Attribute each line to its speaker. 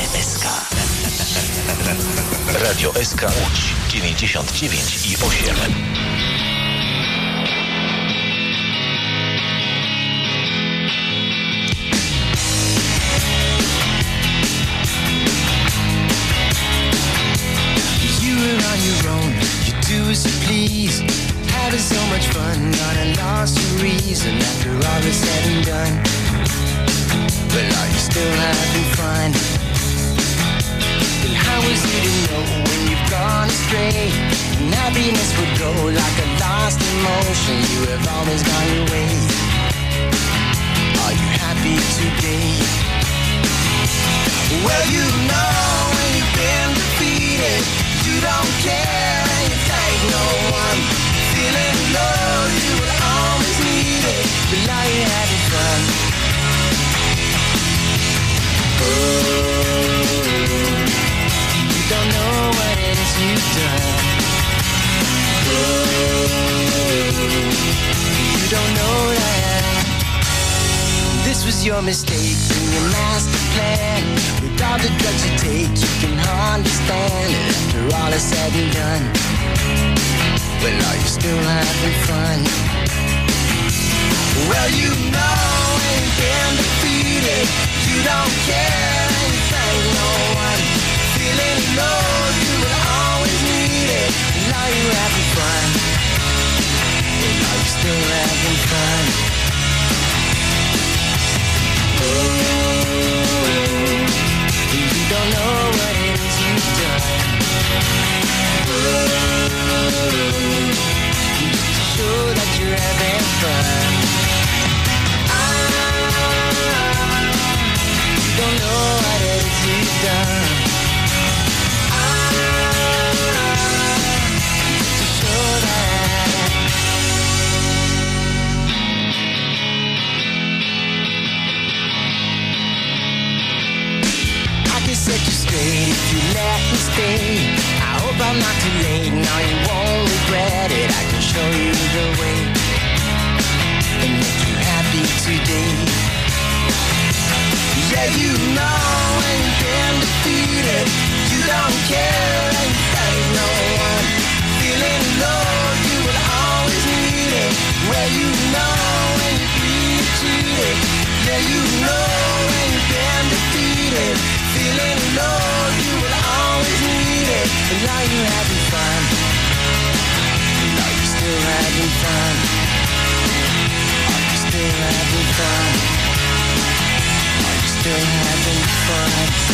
Speaker 1: SK. Radio SK Łódź 99,8.
Speaker 2: Do as you please, having so much fun, not a lost reason after all is said and done. Well, are you still having fun? Well, how is it to know when you've gone astray? And happiness would go like a lost emotion. You have always gone your way. Are you happy today? Well, you know when you've been defeated, you don't care and you thank no one. Feeling low, you will always need it, but now you're having fun. Oh, you don't know what it is you've done. Oh, you don't know that this was your mistake in your master plan. With all the drugs you take, you can understand it after all is said and done. Well, are you still having fun? Well, you know when you've been defeated, you don't care and you thank no one. Feeling low, you will always need it. And are you having fun? Well, are you still having fun? You don't know what it is you've done. Just to show that you're having fun. You don't know what it is you've done. Just to show that. Set you straight if you let me stay. I hope I'm not too late, now you won't regret it. I can show you the way and make you happy today. Yeah, you know when you've been defeated, you don't care and you thank no one. Feeling low, you will always need it. Well, you know when you've been cheated. Yeah, you know when you've been defeated. Feeling low, you will always need it. And now you're having fun. And are you still having fun? Are you still having fun? Are you still having fun?